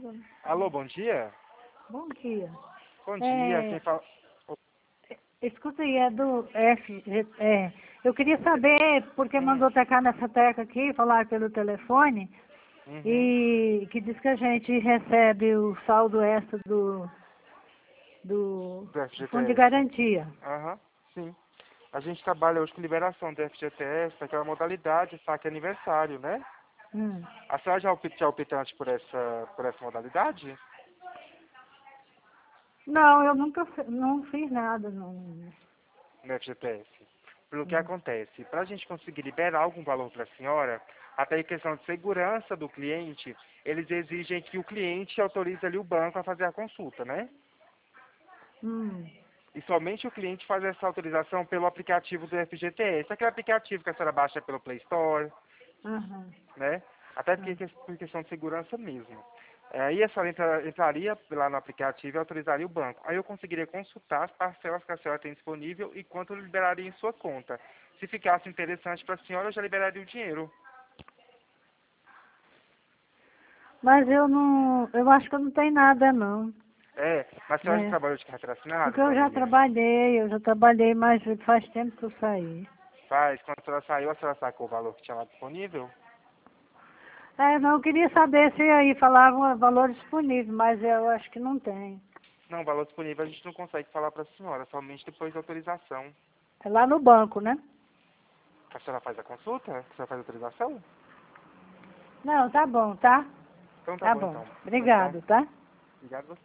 Alô, bom dia? Bom dia. Bom dia, quem fala... Escuta aí, é do eu queria saber, porque mandou tacar nessa tecla aqui, falar pelo telefone, e que diz que a gente recebe o saldo extra do fundo de garantia. Sim. A gente trabalha hoje com liberação do FGTS, naquela modalidade, saque aniversário, né? A senhora já é optante por essa modalidade? Não, eu nunca não fiz nada, não. No FGTS. Pelo que acontece, para a gente conseguir liberar algum valor para a senhora, até em questão de segurança do cliente, eles exigem que o cliente autorize ali o banco a fazer a consulta, né? E somente o cliente faz essa autorização pelo aplicativo do FGTS, aquele aplicativo que a senhora baixa pelo Play Store, né? Até porque por questão de segurança mesmo. Aí a senhora entraria lá no aplicativo e autorizaria o banco. Aí eu conseguiria consultar as parcelas que a senhora tem disponível e quanto eu liberaria em sua conta. Se ficasse interessante para a senhora, eu já liberaria o dinheiro. Mas eu acho que eu não tenho nada, não. Mas a senhora já trabalhou de carteira assinada? Porque eu já trabalhei, mas faz tempo que eu saí. Faz. Quando a senhora saiu, a senhora sacou o valor que tinha lá disponível? Não, eu queria saber se aí falavam valor disponível, mas eu acho que não tem. Não, o valor disponível a gente não consegue falar para a senhora, somente depois da autorização. É lá no banco, né? A senhora faz a consulta? A senhora faz a autorização? Não, tá bom, tá? Então tá Tá bom bom. então. Obrigado, tá? Obrigado a você.